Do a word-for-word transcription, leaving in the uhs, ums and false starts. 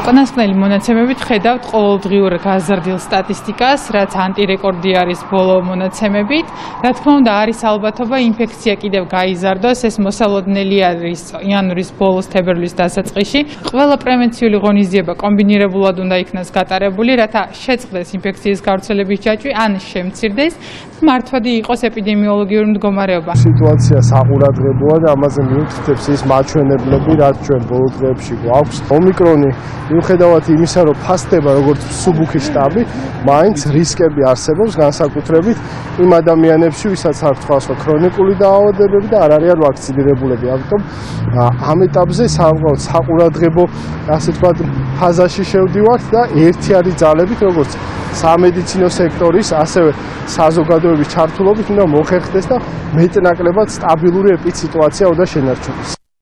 უკანასკნელი მონაცემებით ხედავთ ყოველდღიურ გაზრდილ სტატისტიკას, რაც ანტირეკორდი არის ბოლო მონაცემებით. Რა თქმა უნდა, არის ალბათობა ინფექცია კიდევ გაიზარდოს, ეს მოსალოდნელი არის იანვრის ბოლოს, თებერვლის დასაწყისში. ყველა პრევენციული ღონისძიება კომბინირებულად უნდა იქნას გატარებული, რათა შეწყდეს ინფექციის გავრცელების ჯაჭვი ან შემცირდეს, მართვადი იყოს ეპიდემიოლოგიური მდგომარეობა. სიტუაცია საყურადღებოა და ამაზე მიუთითებს ის მაჩვენებლები, რაც ჩვენ ბოლო დღეებში გვაქვს. ომიკრონი მიუხედავად იმისა, რომ ფასდება როგორც მსუბუქი შტაბი, მაინც რისკები არსებობს განსაკუთრებით იმ ადამიანებში, ვისაც აქვს სხვადასხვა ქრონიკული დაავადებები და არ არიან ვაქცინირებულები. ამიტომ ამ ეტაპზე სამყარო საყურადღებო, ასე ვთქვათ, ფაზაში შევდივართ და ერთი არის ძალებით, როგორც სამედიცინო სექტორის, ასევე საზოგადოების ჩართულობით უნდა მოხერხდეს და მეტნაკლებად სტაბილური ეპიდემიური სიტუაცია უნდა შენარჩუნდეს.